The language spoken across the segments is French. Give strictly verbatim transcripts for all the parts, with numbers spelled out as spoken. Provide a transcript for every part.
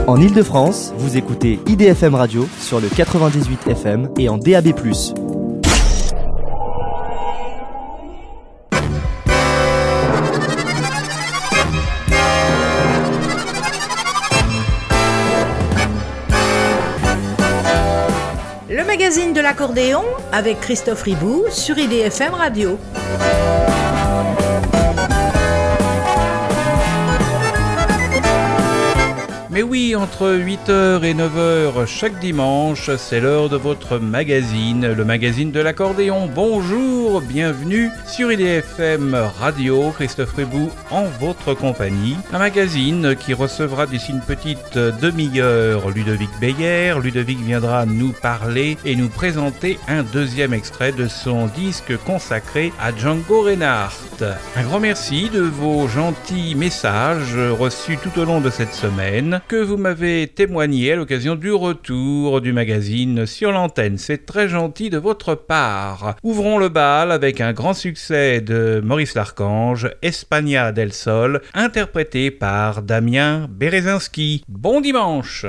En Ile-de-France, vous écoutez I D F M Radio sur le quatre-vingt-dix-huit F M et en D A B plus. Le magazine de l'accordéon avec Christophe Ribou sur I D F M Radio. Mais oui, entre huit heures et neuf heures chaque dimanche, c'est l'heure de votre magazine, le magazine de l'accordéon. Bonjour, bienvenue sur I D F M Radio, Christophe Ribou en votre compagnie. Un magazine qui recevra d'ici une petite demi-heure Ludovic Beyer. Ludovic viendra nous parler et nous présenter un deuxième extrait de son disque consacré à Django Reinhardt. Un grand merci de vos gentils messages reçus tout au long de cette semaine, que vous m'avez témoigné à l'occasion du retour du magazine sur l'antenne. C'est très gentil de votre part. Ouvrons le bal avec un grand succès de Maurice Larchange, España del Sol, interprété par Damien Berezinski. Bon dimanche!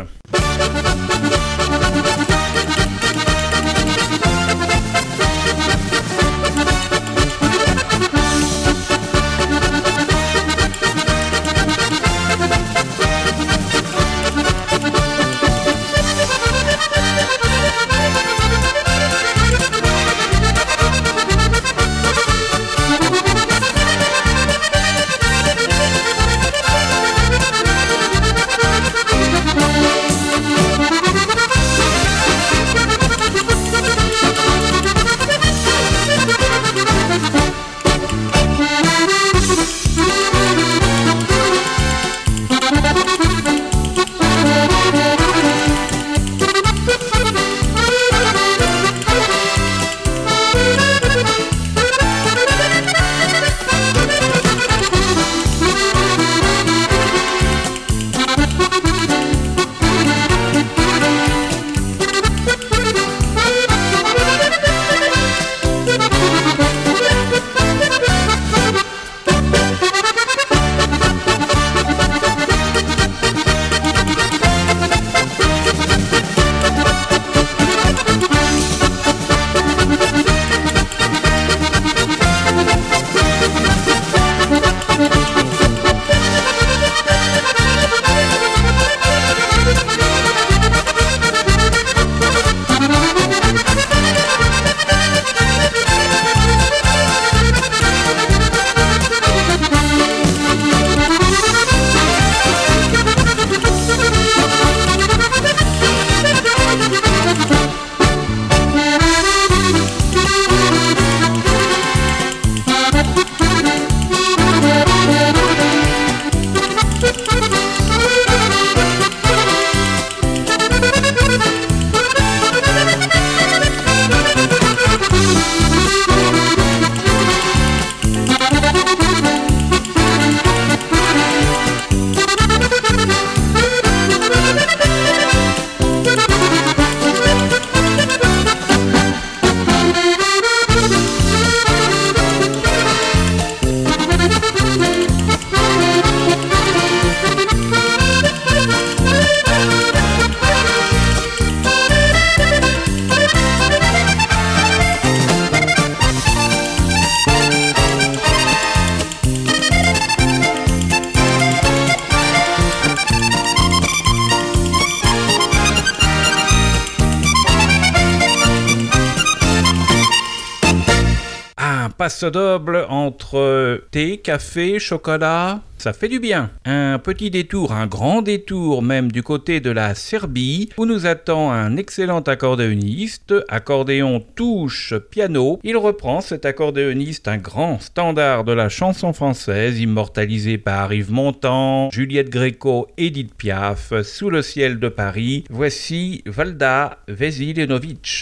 Passe double entre thé, café, chocolat, ça fait du bien. Un petit détour, un grand détour même du côté de la Serbie, où nous attend un excellent accordéoniste, accordéon, touche, piano. Il reprend, cet accordéoniste, un grand standard de la chanson française, immortalisé par Yves Montand, Juliette Gréco, Édith Piaf, Sous le ciel de Paris. Voici Valda Veselinović.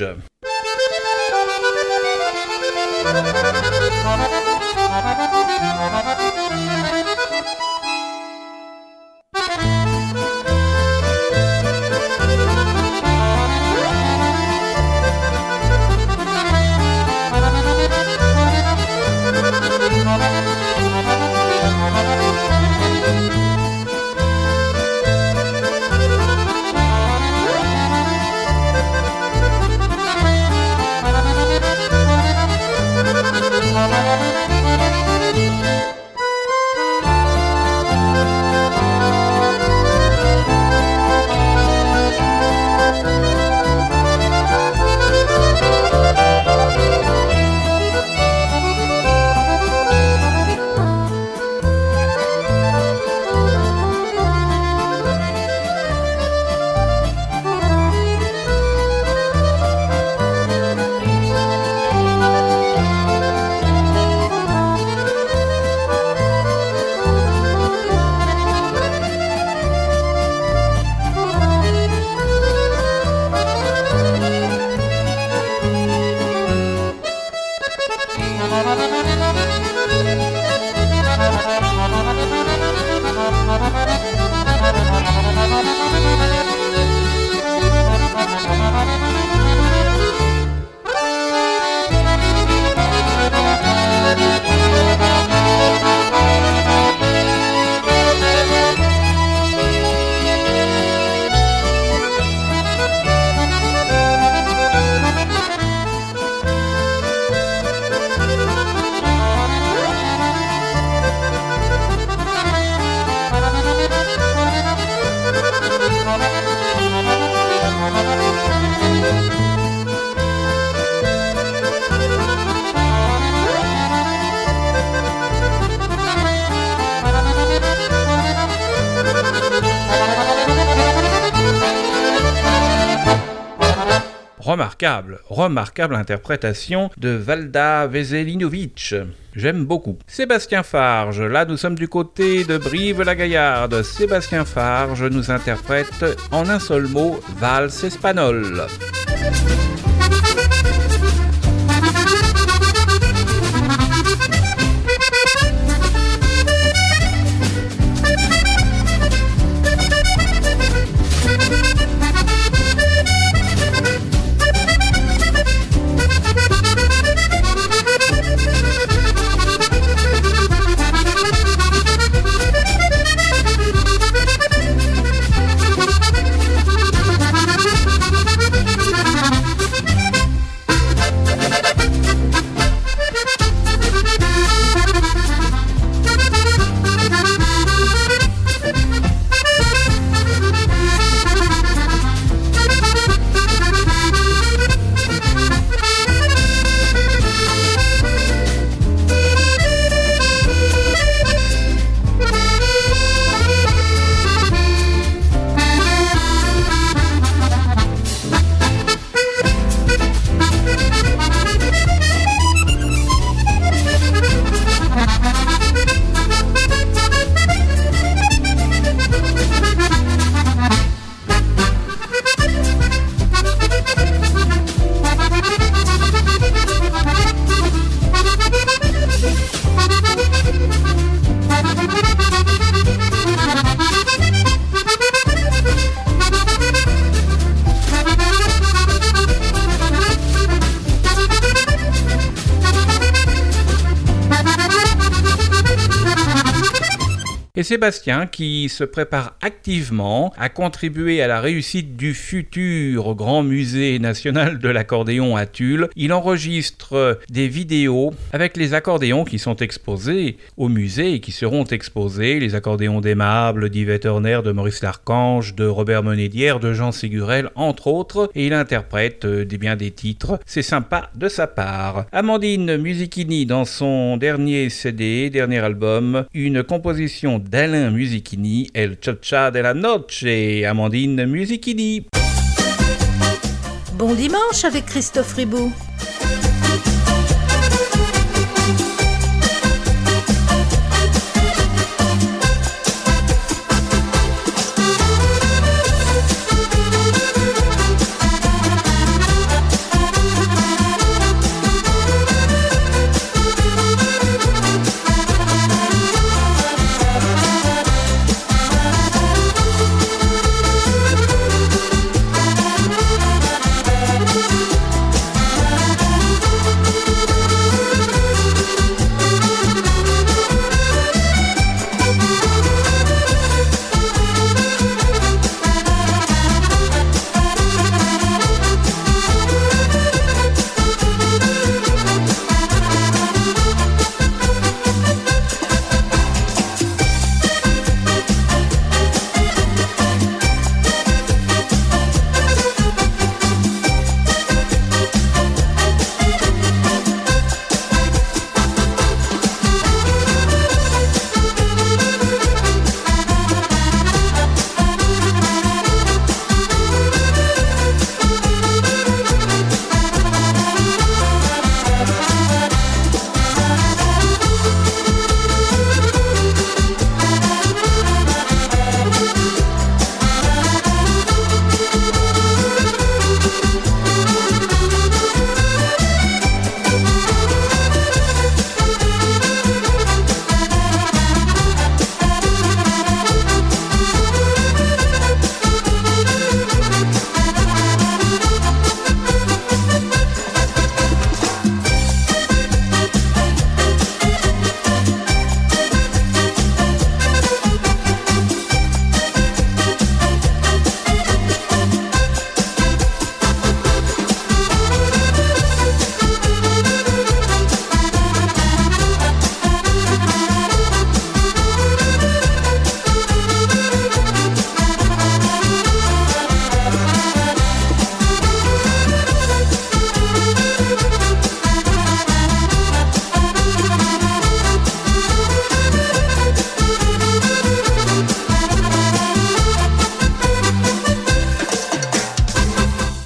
Thank you. remarquable, remarquable interprétation de Valda Veselinovic. J'aime beaucoup. Sébastien Farge, là nous sommes du côté de Brive-la-Gaillarde. Sébastien Farge nous interprète en un seul mot Valse espagnole. Et Sébastien, qui se prépare activement à contribuer à la réussite du futur Grand Musée National de l'Accordéon à Tulle, il enregistre des vidéos avec les accordéons qui sont exposés au musée et qui seront exposés, les accordéons d'Aimable, d'Yvette Horner, de Maurice Larchange, de Robert Monédière, de Jean Ségurel, entre autres, et il interprète des, bien des titres. C'est sympa de sa part. Amandine Musichini, dans son dernier C D, dernier album, une composition d'Alain Musichini, El Cha-Cha de la Noche, Amandine Musichini. Bon dimanche avec Christophe Ribou. Thank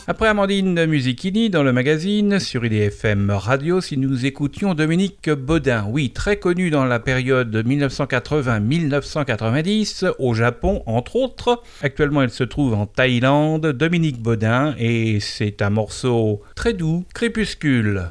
Après Amandine Musichini dans le magazine sur I D F M Radio, si nous écoutions Dominique Baudin, oui, très connu dans la période dix-neuf cent quatre-vingts à dix-neuf cent quatre-vingt-dix, au Japon entre autres. Actuellement, elle se trouve en Thaïlande, Dominique Baudin, et c'est un morceau très doux, Crépuscule.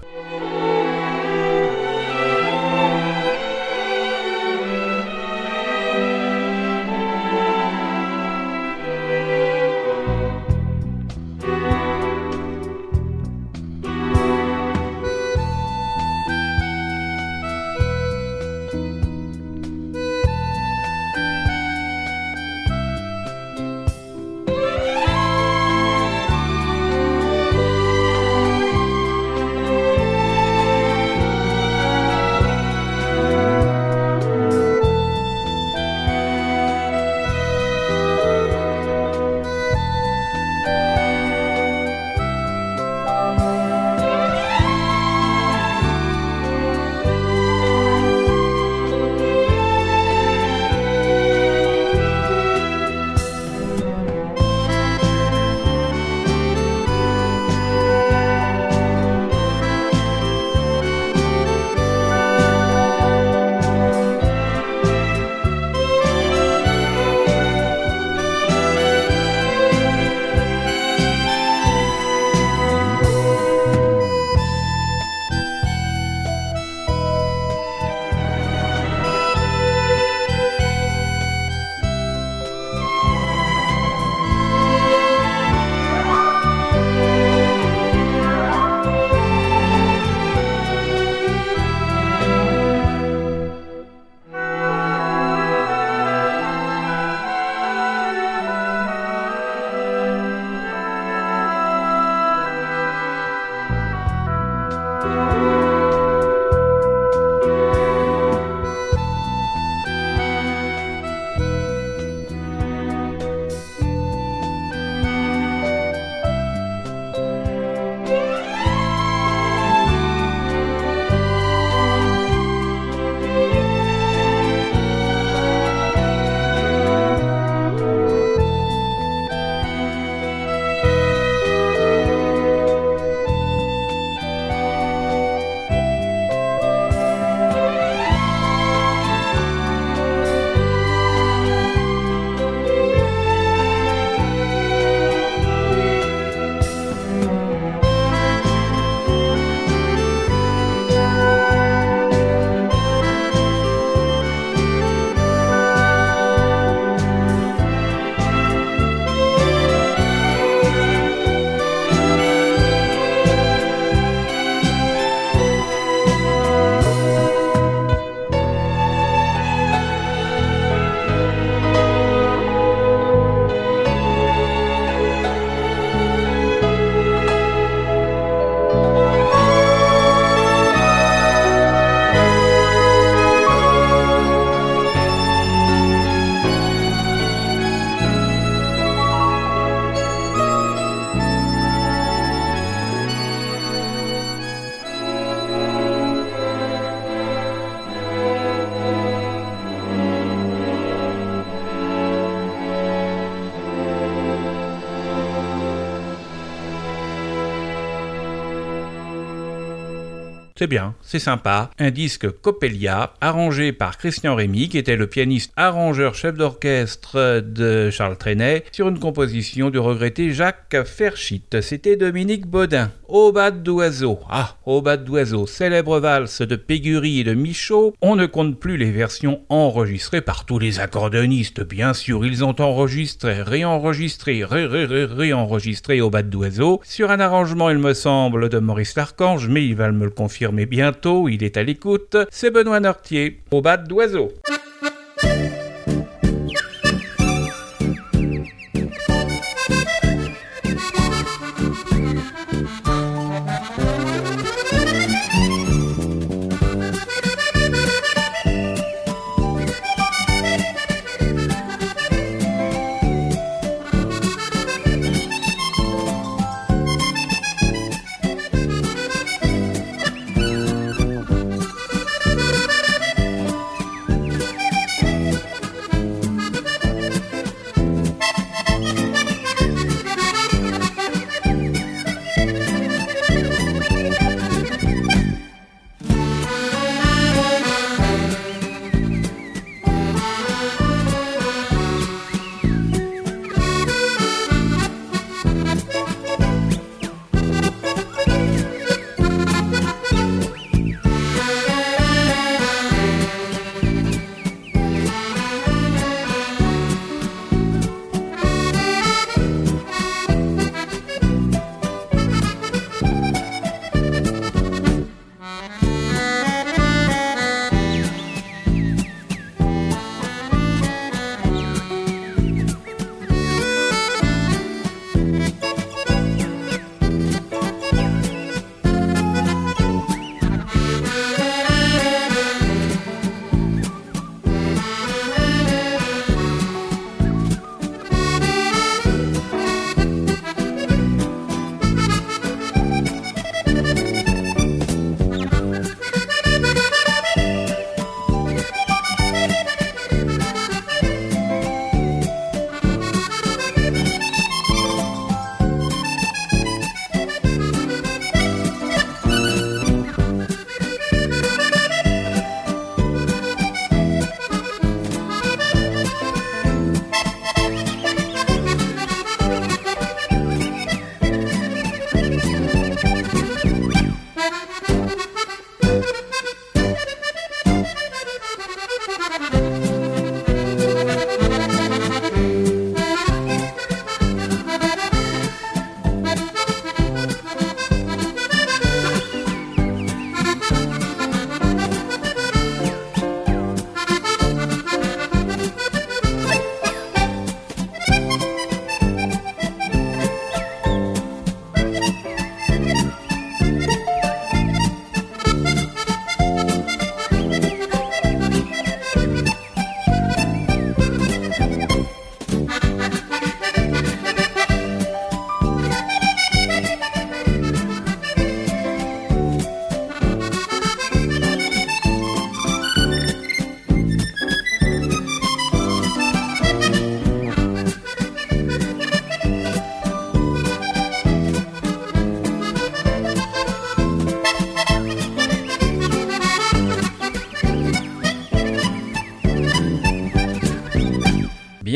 C'est bien, c'est sympa. Un disque Coppelia, arrangé par Christian Rémy, qui était le pianiste arrangeur chef d'orchestre de Charles Trenet, sur une composition du regretté Jacques Ferchit. C'était Dominique Baudin. Aubade d'oiseau. Ah, Aubade d'oiseau, célèbre valse de Pégury et de Michaud. On ne compte plus les versions enregistrées par tous les accordéonistes, bien sûr. Ils ont enregistré, réenregistré, ré, ré, ré, réenregistré Aubade d'oiseau sur un arrangement, il me semble, de Maurice Larchange, mais il va me le confirmer bientôt, il est à l'écoute. C'est Benoît Nortier. Aubade d'oiseau.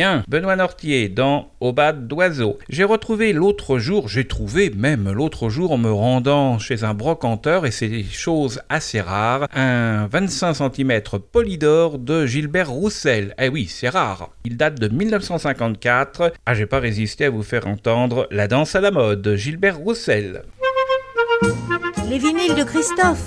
bien, Benoît Nortier dans Aubade d'oiseaux. J'ai retrouvé l'autre jour, j'ai trouvé même l'autre jour en me rendant chez un brocanteur, et c'est des choses assez rares, un vingt-cinq centimètres Polydor de Gilbert Roussel. Eh oui, c'est rare. Il date de mille neuf cent cinquante-quatre. Ah, j'ai pas résisté à vous faire entendre La danse à la mode, Gilbert Roussel. Les vinyles de Christophe.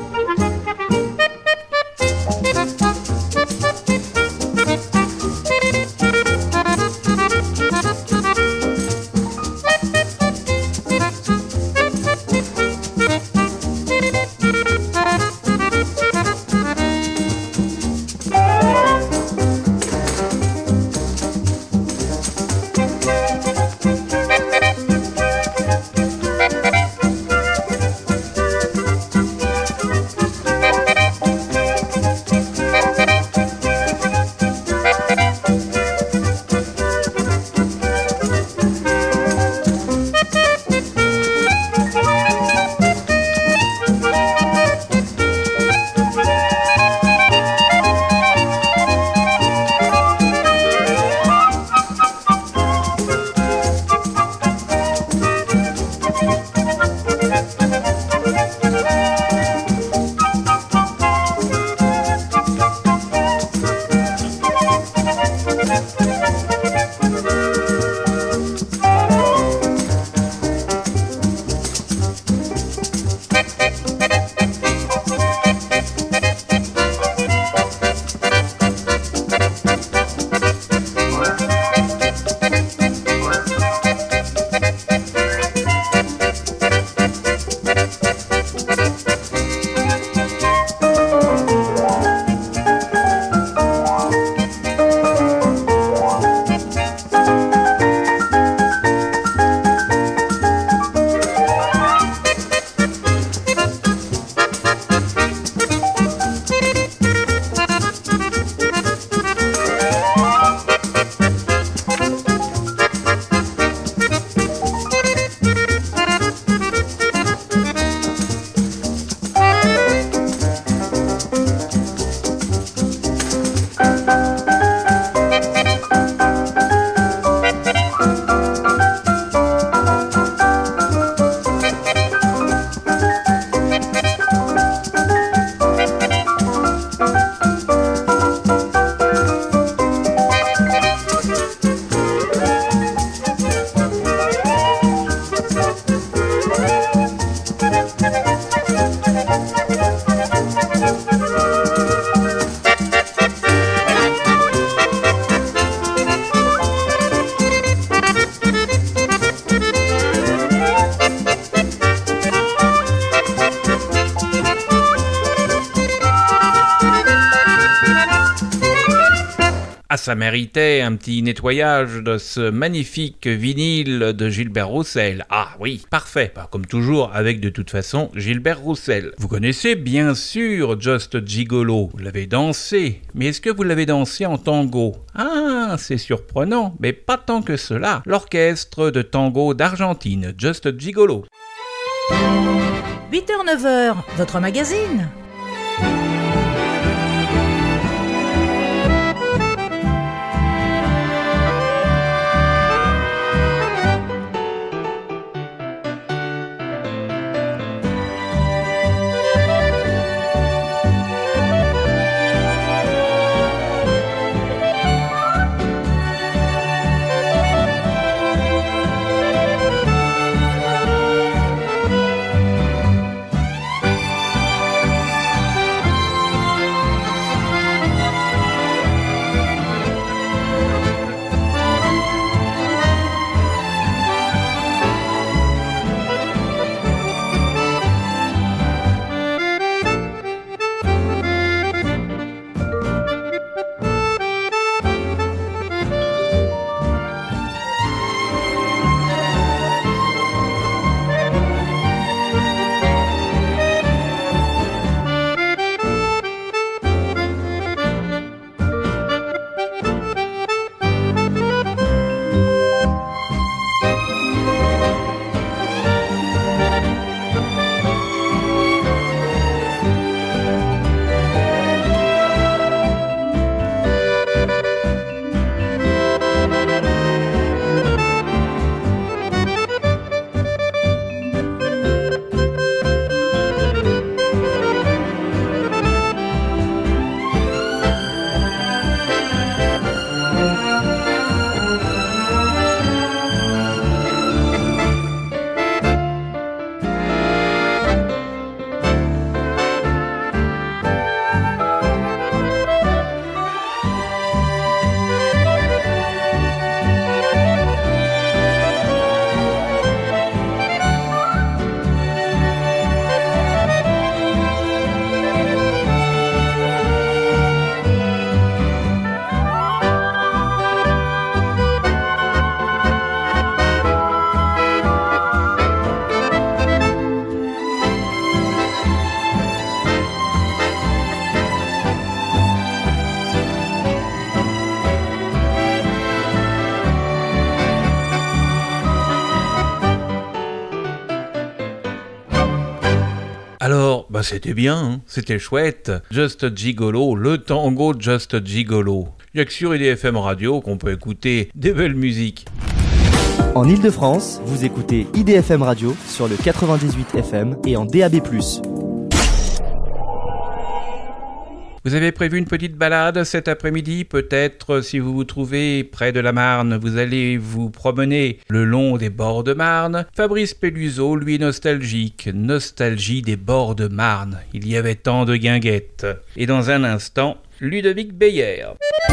Ah, ça méritait un petit nettoyage de ce magnifique vinyle de Gilbert Roussel. Ah oui, parfait. Bah, comme toujours, avec de toute façon Gilbert Roussel. Vous connaissez bien sûr Just Gigolo. Vous l'avez dansé. Mais est-ce que vous l'avez dansé en tango? Ah, c'est surprenant, mais pas tant que cela. L'orchestre de tango d'Argentine, Just Gigolo. huit heures neuf heures, votre magazine. c'était bien, hein, c'était chouette. Just Gigolo, le tango Just Gigolo. Il n'y a que sur I D F M Radio qu'on peut écouter des belles musiques. En Ile-de-France, vous écoutez I D F M Radio sur le quatre-vingt-dix-huit F M et en D A B plus. Vous avez prévu une petite balade cet après-midi? Peut-être si vous vous trouvez près de la Marne, vous allez vous promener le long des bords de Marne. Fabrice Pelluseau, lui, nostalgique. Nostalgie des bords de Marne. Il y avait tant de guinguettes. Et dans un instant, Ludovic Beyer.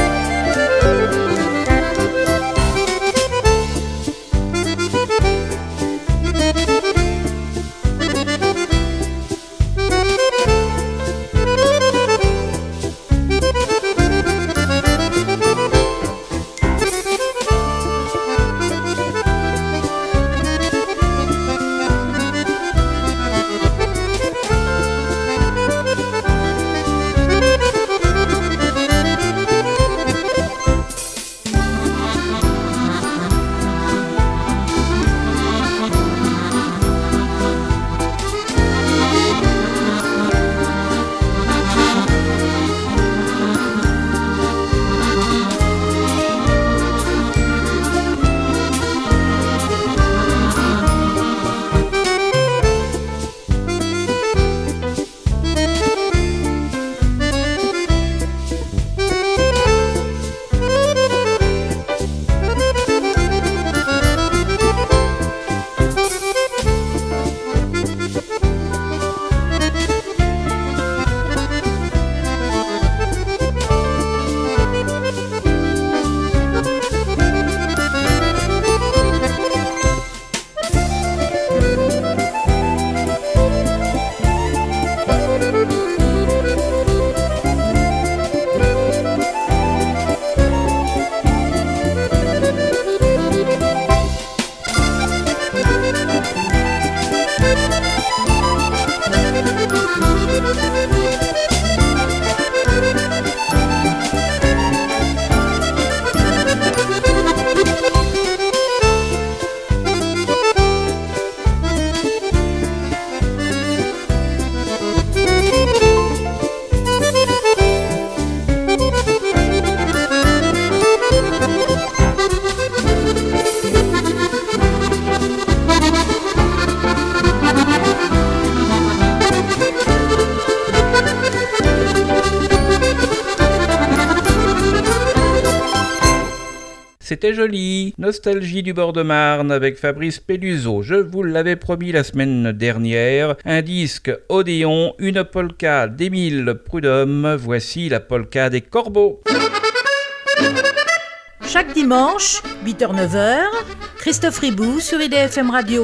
C'était joli. Nostalgie du bord de Marne avec Fabrice Pelluseau. Je vous l'avais promis la semaine dernière. Un disque Odéon, une polka d'Émile Prudhomme. Voici la polka des corbeaux. Chaque dimanche, huit heures neuf heures, Christophe Ribou sur I D F M Radio.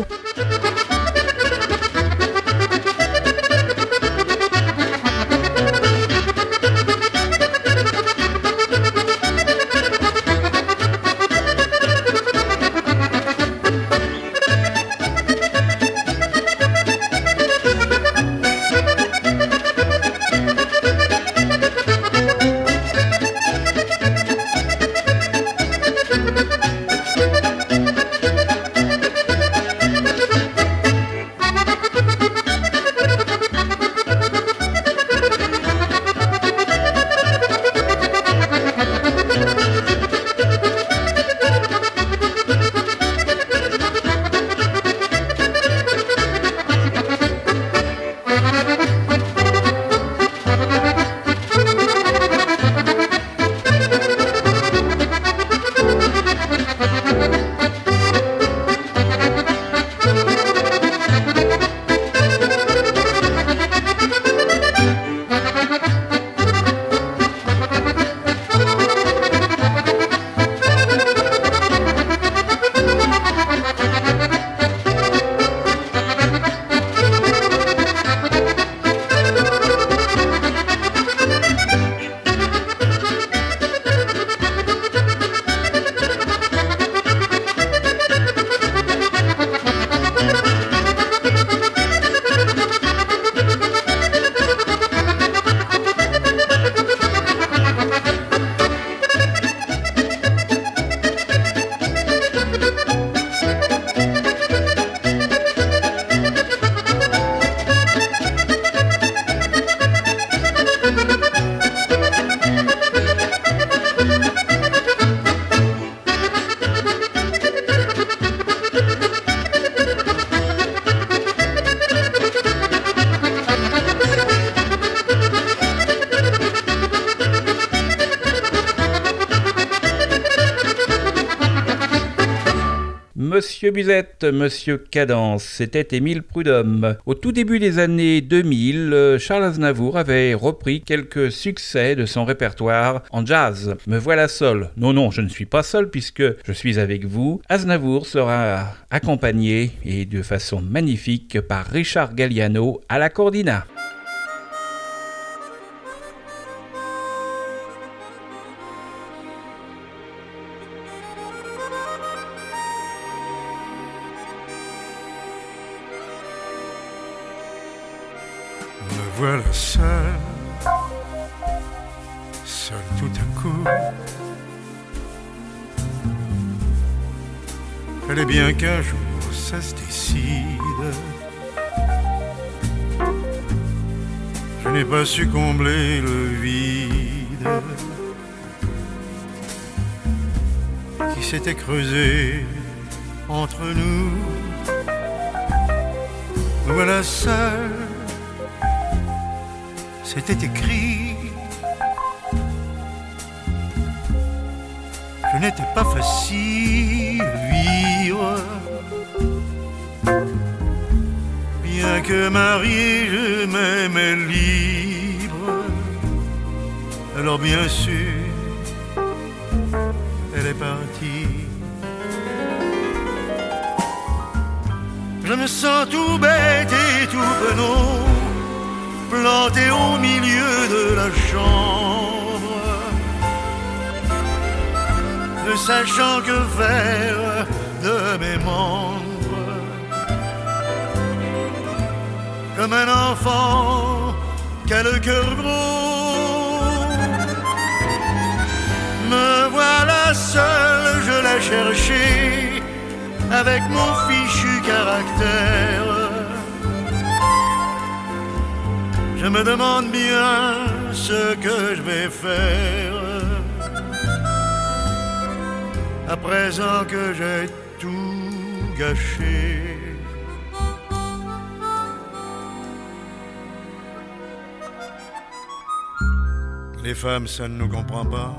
Monsieur Musette, Monsieur Cadence, c'était Émile Prudhomme. Au tout début des années deux mille, Charles Aznavour avait repris quelques succès de son répertoire en jazz. Me voilà seul. Non, non, je ne suis pas seul puisque je suis avec vous. Aznavour sera accompagné et de façon magnifique par Richard Galliano à la Cordina. Me voilà seul, seul tout à coup. Fallait bien qu'un jour ça se décide. Je n'ai pas su combler le vide qui s'était creusé entre nous. Me voilà seul, c'était écrit. Je n'étais pas facile à vivre. Bien que marié, je m'aimais libre. Alors bien sûr, elle est partie. Je me sens tout bête et tout penaud, planté au milieu de la chambre, ne sachant que faire de mes membres. Comme un enfant qui a le cœur gros, me voilà seul, je l'ai cherché avec mon fichu caractère. Je me demande bien ce que je vais faire à présent que j'ai tout gâché. Les femmes, ça ne nous comprend pas.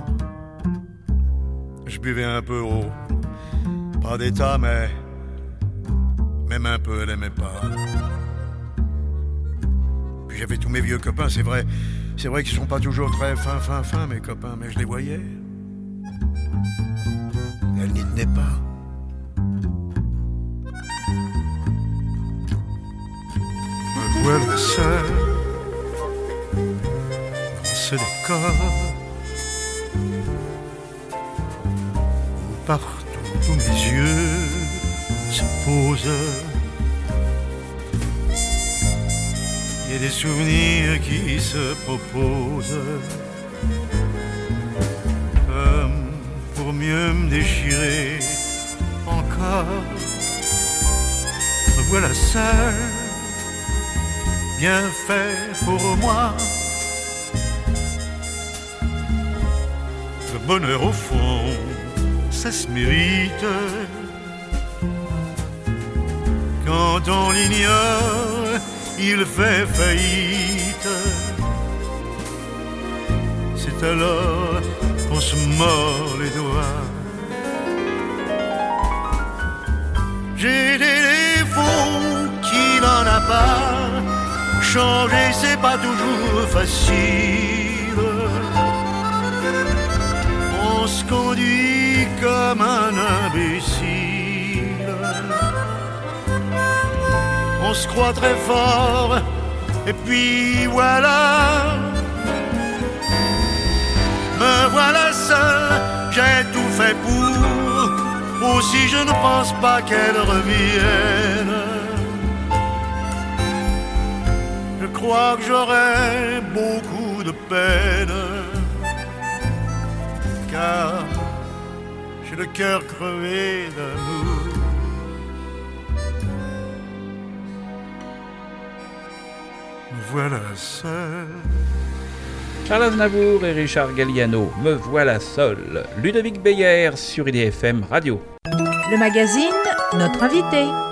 Je buvais un peu haut, pas d'état, mais même un peu, elle aimait pas. Puis j'avais tous mes vieux copains, c'est vrai, c'est vrai qu'ils sont pas toujours très fins, fins, fins, mes copains, mais je les voyais. Elle n'y tenait pas. Me voilà seul dans ce décor où partout tous mes yeux se posent. Il y a des souvenirs qui se proposent comme pour mieux me déchirer encore. Me voilà seul, bien fait pour moi. Le bonheur au fond, ça se mérite. Quand on l'ignore, il fait faillite. C'est alors qu'on se mord les doigts. J'ai des défauts qui n'en a pas. Changer c'est pas toujours facile. On se conduit comme un imbécile. On se croit très fort et puis voilà. Me voilà seul, j'ai tout fait pour. Aussi je ne pense pas qu'elle revienne. Je crois que j'aurai beaucoup de peine, car j'ai le cœur crevé d'amour. Me voilà seul. Charles Aznavour et Richard Galliano, Me voilà seul. Ludovic Beyer sur I D F M Radio. Le magazine, notre invité.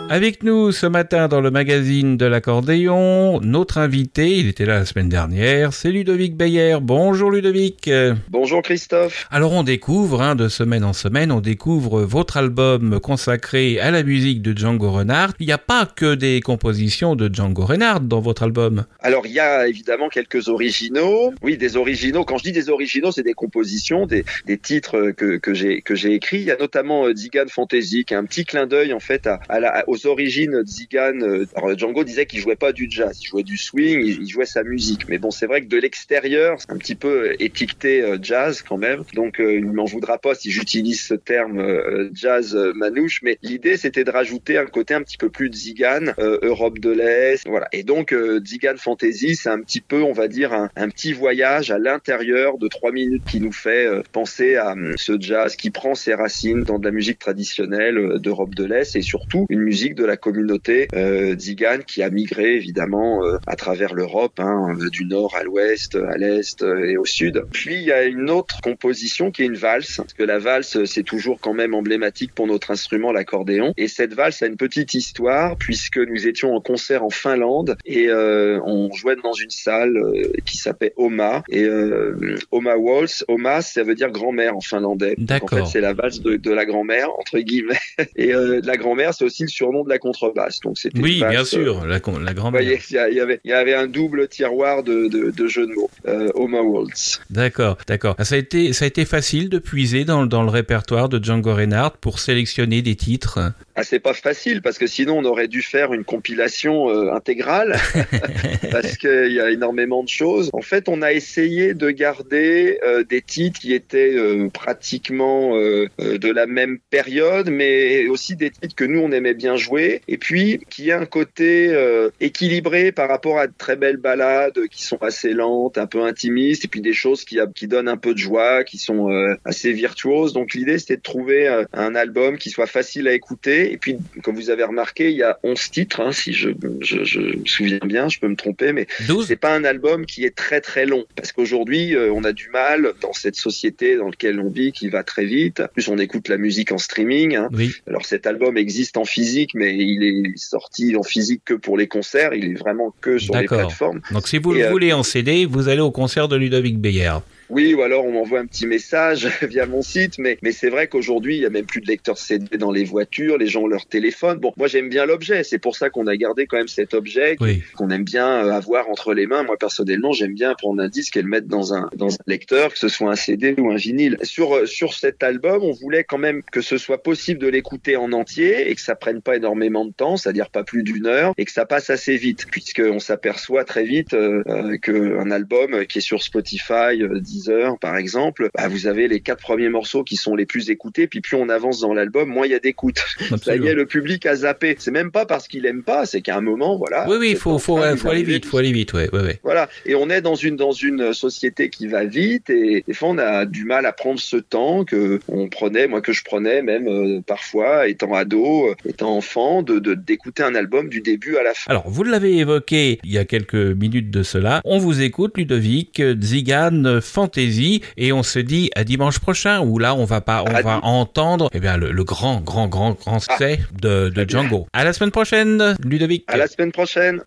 Avec nous ce matin dans le magazine de l'accordéon, notre invité, il était là la semaine dernière, c'est Ludovic Beyer. Bonjour Ludovic. Bonjour Christophe. Alors on découvre, hein, de semaine en semaine, on découvre votre album consacré à la musique de Django Reinhardt. Il n'y a pas que des compositions de Django Reinhardt dans votre album. Alors il y a évidemment quelques originaux. Oui, des originaux. Quand je dis des originaux, c'est des compositions, des, des titres que, que j'ai que j'ai écrits. Il y a notamment euh, Tzigan Fantasy, qui est un petit clin d'œil en fait à, à la, aux origines de Tzigan. Alors Django disait qu'il jouait pas du jazz, il jouait du swing, il, il jouait sa musique. Mais bon, c'est vrai que de l'extérieur, c'est un petit peu étiqueté euh, jazz quand même. Donc euh, il ne m'en voudra pas si j'utilise ce terme euh, jazz euh, manouche. Mais l'idée, c'était de rajouter un côté un petit peu plus Tzigan, euh, Europe de l'Est, voilà. Et donc euh, Tzigan Fantasy, c'est un petit peu, on va dire, un, un petit voyage à l'intérieur de trois minutes qui nous fait euh, penser à euh, ce jazz qui prend ses racines dans de la musique traditionnelle euh, d'Europe de l'Est et surtout une musique de la communauté euh, Tzigan qui a migré évidemment euh, à travers l'Europe, hein, du nord à l'ouest, à l'est euh, et au sud. Puis il y a une autre composition qui est une valse, parce que la valse c'est toujours quand même emblématique pour notre instrument, l'accordéon. Et cette valse a une petite histoire puisque nous étions en concert en Finlande et euh, on jouait dans une salle euh, qui s'appelle Oma et euh, Oma Waltz. Oma, ça veut dire grand-mère en finlandais. D'accord. En fait, c'est la valse de, de la grand-mère entre guillemets. Et euh, la grand-mère, c'est aussi le surnom de la contrebasse. Donc c'était oui, valse, bien sûr, euh, la, la grand-mère. Vous voyez, il y avait, il y avait un double tiroir de, de, de jeux de mots. Euh, Oma Waltz. D'accord, d'accord. Ça a été, ça a été facile de puiser dans, dans le répertoire de Django Reinhardt pour sélectionner des titres. Ah, c'est pas facile parce que sinon on aurait dû faire une compilation euh, intégrale parce qu'il y a énormément de choses. En fait, on a essayé de garder euh, des titres qui étaient euh, pratiquement euh, euh, de la même période, mais aussi des titres que nous on aimait bien jouer et puis qui a un côté euh, équilibré par rapport à de très belles ballades qui sont assez lentes, un peu intimistes et puis des choses qui, qui donnent un peu de joie, qui sont euh, assez virtuoses. Donc l'idée c'était de trouver euh, un album qui soit facile à écouter. Et puis, comme vous avez remarqué, il y a onze titres, hein, si je, je, je me souviens bien, je peux me tromper, mais douze. C'est pas un album qui est très très long. Parce qu'aujourd'hui, euh, on a du mal dans cette société dans laquelle on vit, qui va très vite. En plus, on écoute la musique en streaming. Hein. Oui. Alors, cet album existe en physique, mais il est sorti en physique que pour les concerts. Il est vraiment que sur D'accord. les plateformes. Donc, si vous Et, le euh, voulez en C D, vous allez au concert de Ludovic Beyer. Oui, ou alors on m'envoie un petit message via mon site, mais mais c'est vrai qu'aujourd'hui il y a même plus de lecteurs C D dans les voitures, les gens ont leur téléphone. Bon, moi j'aime bien l'objet, c'est pour ça qu'on a gardé quand même cet objet Oui. qu'on aime bien avoir entre les mains. Moi personnellement, j'aime bien prendre un disque et le mettre dans un dans un lecteur, que ce soit un C D ou un vinyle. Sur sur cet album, on voulait quand même que ce soit possible de l'écouter en entier et que ça prenne pas énormément de temps, c'est-à-dire pas plus d'une heure, et que ça passe assez vite, puisqu'on s'aperçoit très vite euh, euh, qu'un album qui est sur Spotify, euh, Deezer, par exemple, bah, vous avez les quatre premiers morceaux qui sont les plus écoutés, puis plus on avance dans l'album, moins il y a d'écoute. Ça y est, le public a zappé. C'est même pas parce qu'il aime pas, c'est qu'à un moment, voilà. Oui, oui, il faut, faut, faut aller vite, faut aller vite, ouais, ouais, ouais. Voilà. Et on est dans une, dans une société qui va vite, et des fois, on a du mal à prendre ce temps que on prenait, moi, que je prenais même, euh, parfois, étant ado, euh, étant enfant, de, de, d'écouter un album du début à la fin. Alors, vous l'avez évoqué il y a quelques minutes de cela. On vous écoute, Ludovic, Tzigan Fantasy. Et on se dit à dimanche prochain où là on va pas on à va di- entendre eh bien le, le grand grand grand grand succès ah, de, de Django. À la semaine prochaine, Ludovic. À la semaine prochaine.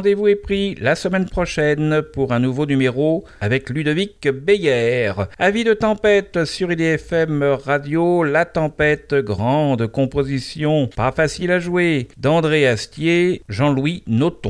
rendez-vous est pris la semaine prochaine pour un nouveau numéro avec Ludovic Beyer. Avis de tempête sur I D F M Radio, La Tempête, grande composition, pas facile à jouer, d'André Astier, Jean-Louis Noton.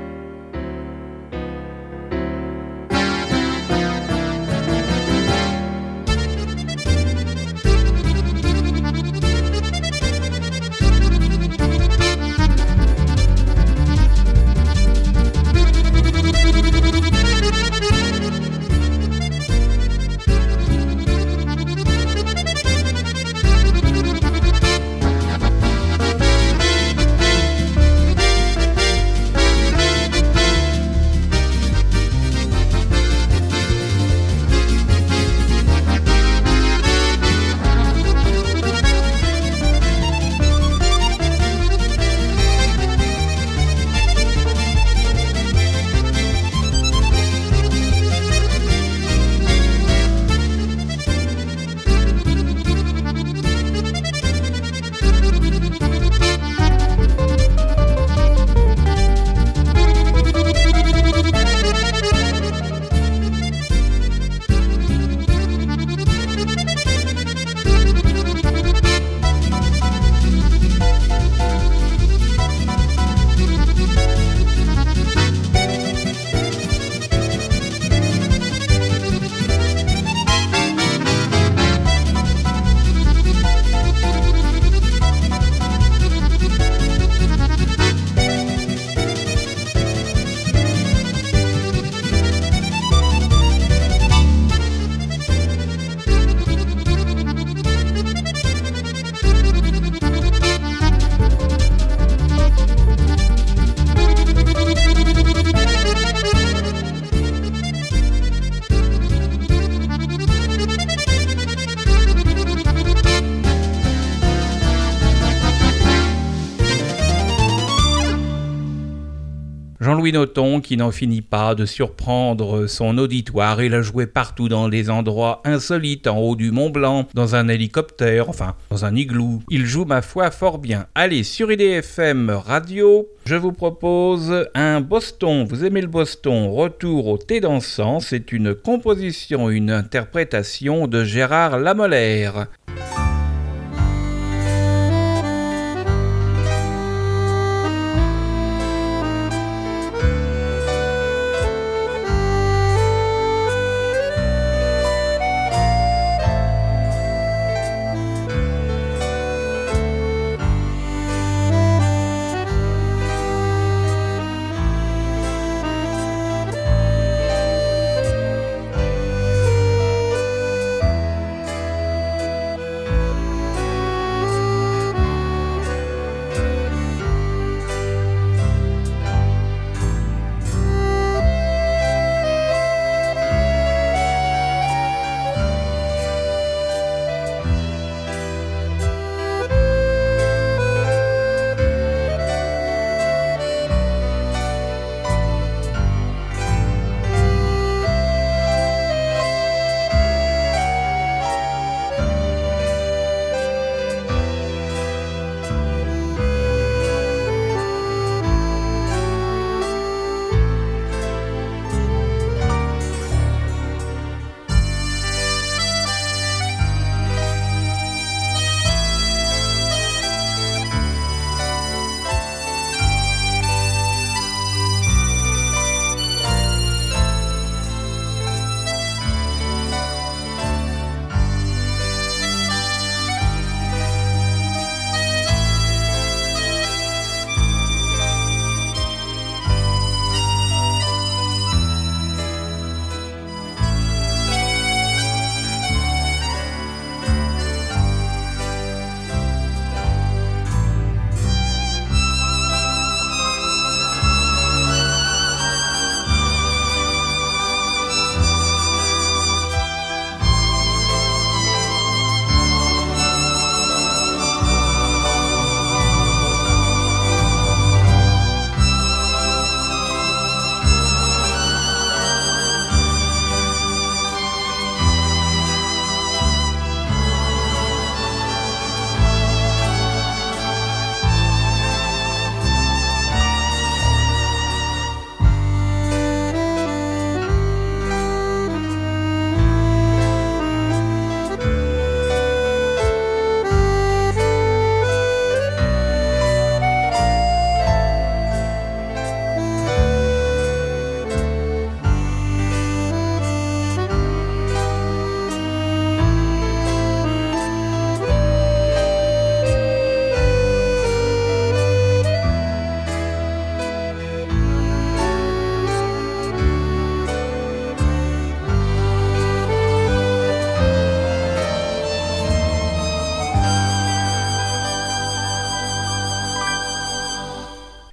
Jean-Louis Noton qui n'en finit pas de surprendre son auditoire et l'a joué partout dans des endroits insolites, en haut du Mont Blanc, dans un hélicoptère, enfin dans un igloo. Il joue ma foi fort bien. Allez, sur I D F M Radio, je vous propose un Boston. Vous aimez le Boston? Retour au thé dansant, c'est une composition, une interprétation de Gérard Lamolaire.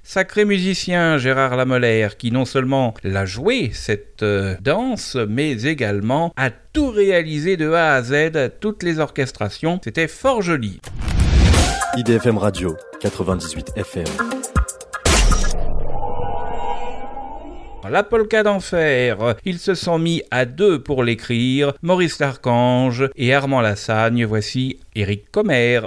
Sacré musicien Gérard Lamolaire qui non seulement l'a joué cette euh, danse, mais également a tout réalisé de A à Z, toutes les orchestrations. C'était fort joli. I D F M Radio, quatre-vingt-dix-huit F M. La polka d'enfer, ils se sont mis à deux pour l'écrire, Maurice Larchange et Armand Lassagne. Voici Éric Commer.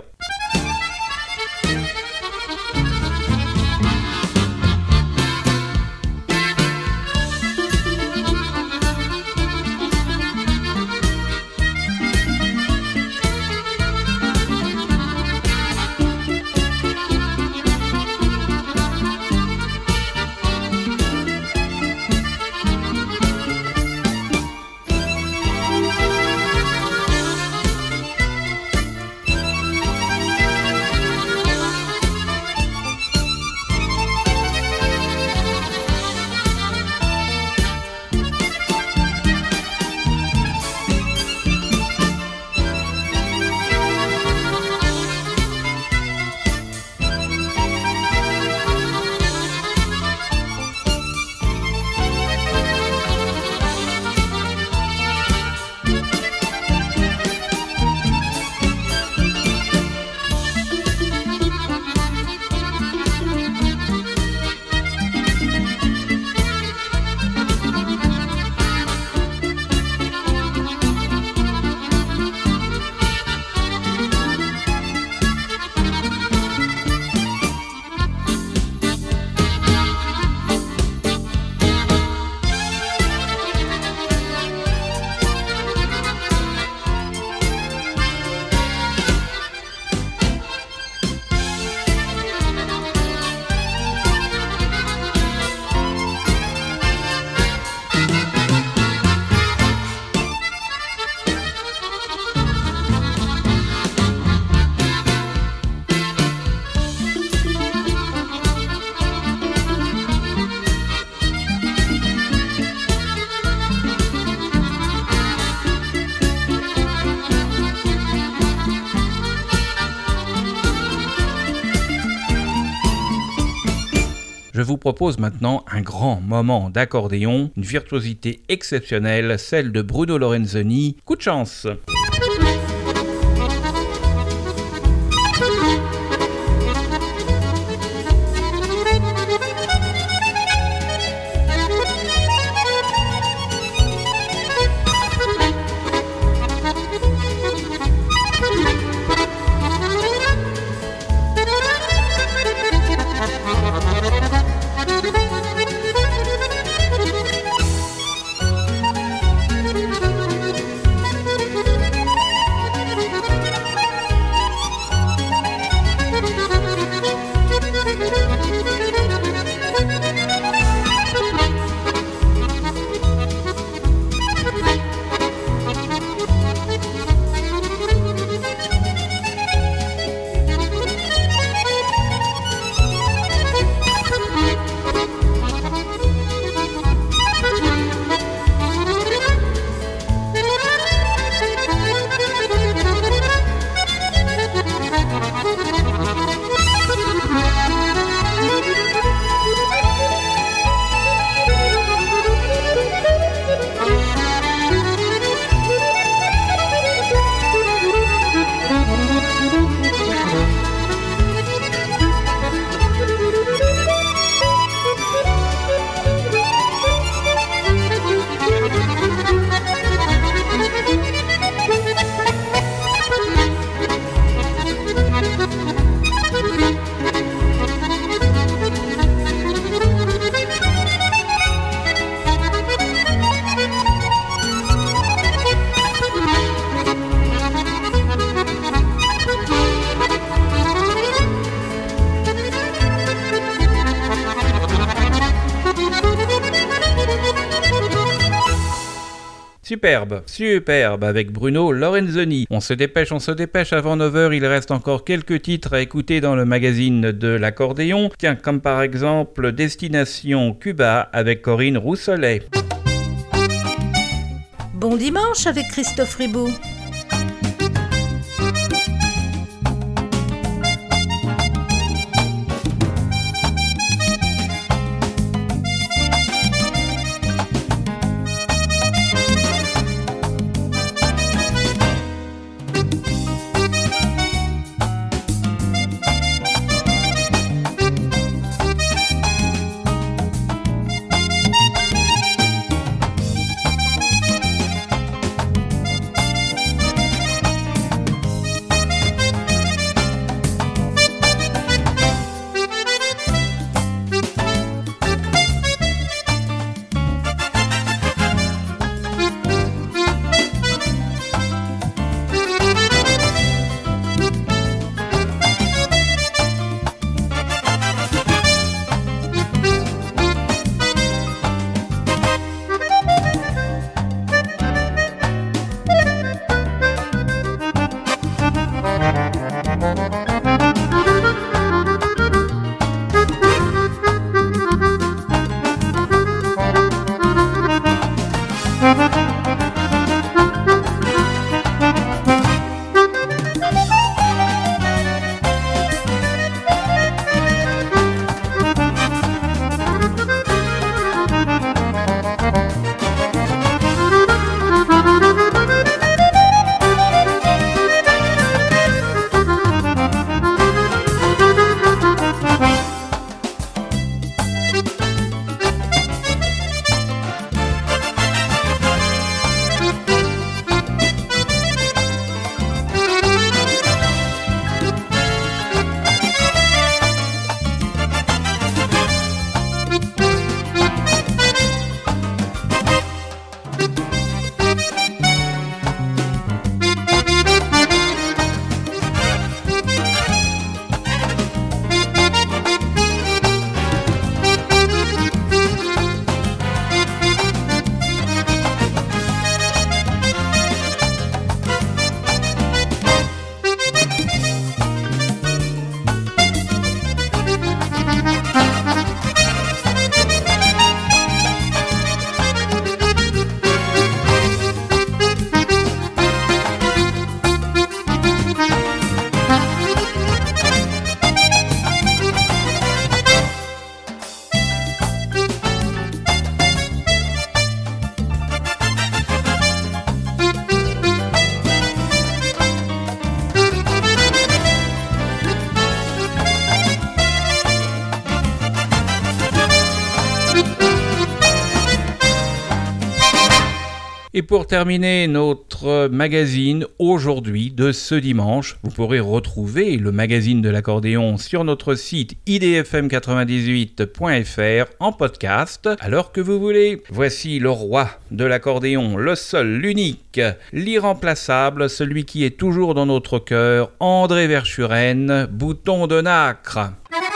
Je vous propose maintenant un grand moment d'accordéon, une virtuosité exceptionnelle, celle de Bruno Lorenzoni. Coup de chance! Superbe, superbe avec Bruno Lorenzoni. On se dépêche, on se dépêche avant neuf heures, il reste encore quelques titres à écouter dans le magazine de l'accordéon. Tiens, comme par exemple Destination Cuba avec Corinne Rousselet. Bon dimanche avec Christophe Ribou. pour terminer notre magazine aujourd'hui de ce dimanche. Vous pourrez retrouver le magazine de l'accordéon sur notre site i d f m quatre-vingt-dix-huit point f r en podcast à l'heure que vous voulez. Voici le roi de l'accordéon, le seul, l'unique, l'irremplaçable, celui qui est toujours dans notre cœur, André Verschuren, Bouton de nacre.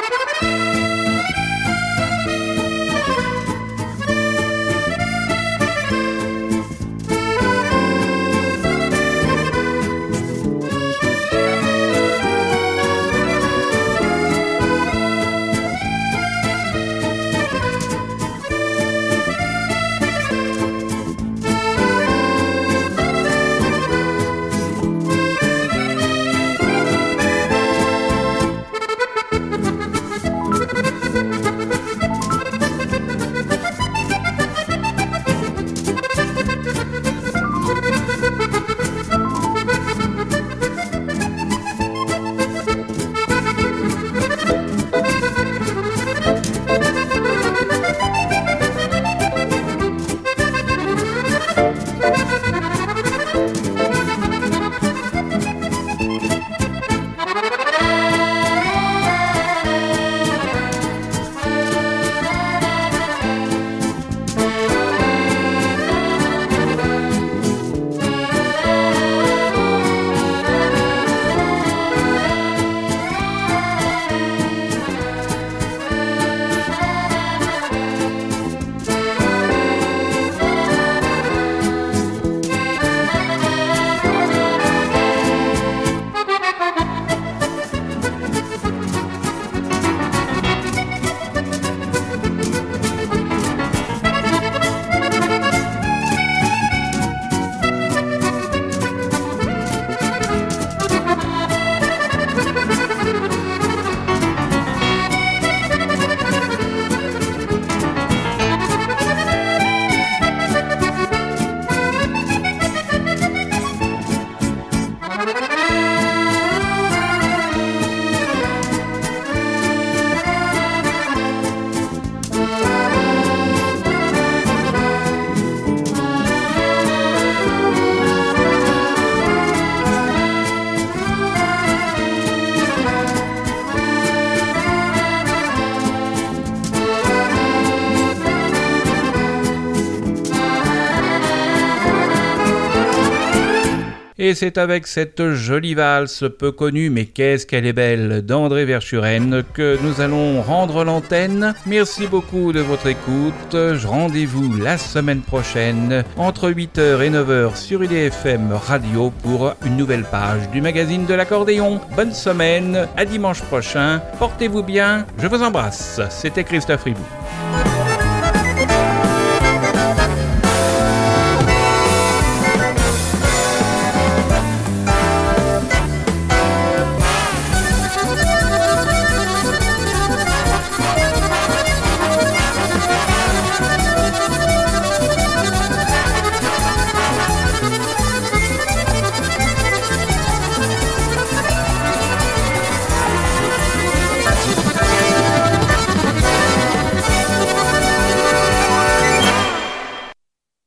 Et c'est avec cette jolie valse peu connue, mais qu'est-ce qu'elle est belle, d'André Verschuren que nous allons rendre l'antenne. Merci beaucoup de votre écoute. Rendez-vous la semaine prochaine entre huit heures et neuf heures sur I D F M Radio pour une nouvelle page du magazine de l'accordéon. Bonne semaine, à dimanche prochain. Portez-vous bien, je vous embrasse. C'était Christophe Ribou.